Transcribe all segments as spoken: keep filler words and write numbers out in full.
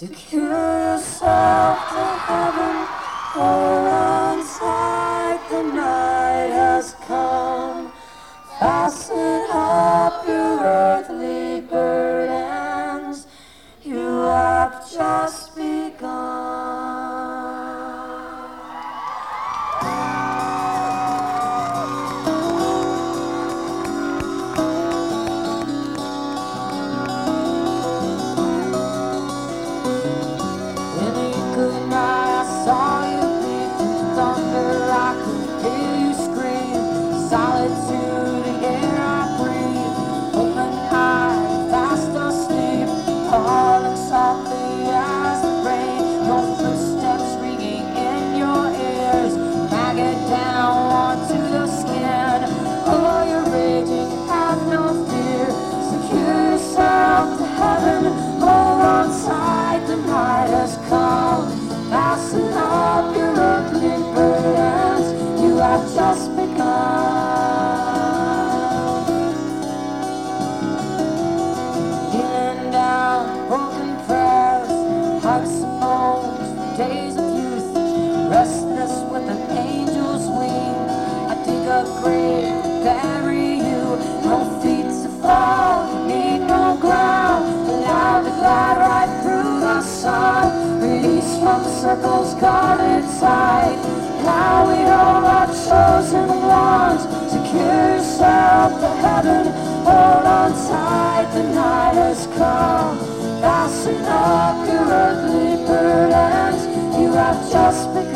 Secure yourself to heaven, hold on tight, the night has come. Fasten up your earthly burdens, you have just begun. Solitude, the air I breathe, open eye, fast asleep, falling softly as the rain, your footsteps ringing in your ears, maggot down onto the skin, oh, you're raging, have no fear, secure yourself to heaven, hold on tight, the night has come, fasten up your earthly burdens, you have just begun. Days of youth, restless with an angel's wing. I dig a grave to bury you, no feet to fall, you need no ground. Allow to glide right through the sun, release from the circles guarded tight. Now we all are chosen ones. Secure yourself to heaven, hold on tight, the night has come. Fasten up your earthly burdens, you have just begun.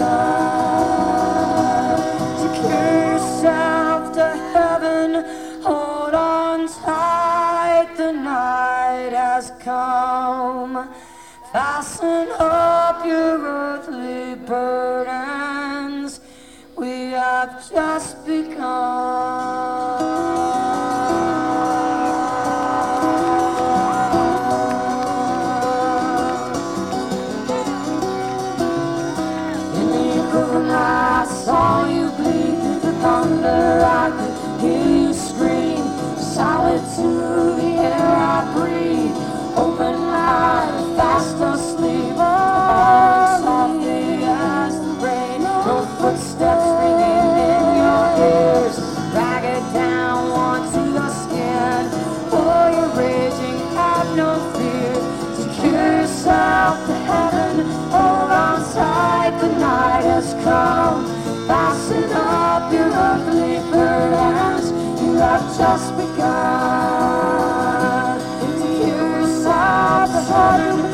Secure yourself to heaven, hold on tight, the night has come. Fasten up your earthly burdens, we have just begun. I saw you bleed through the thunder, I could hear you scream. Solitude, the air I breathe, open eye, fast asleep, falling softly as the rain, no footsteps ringing in your ears, ragged down onto the skin, oh, you're raging, have no fear, secure yourself to heaven, hold on tight, the night has come. Fasten up your earthly burdens, you have just begun. To hear yourself, the heart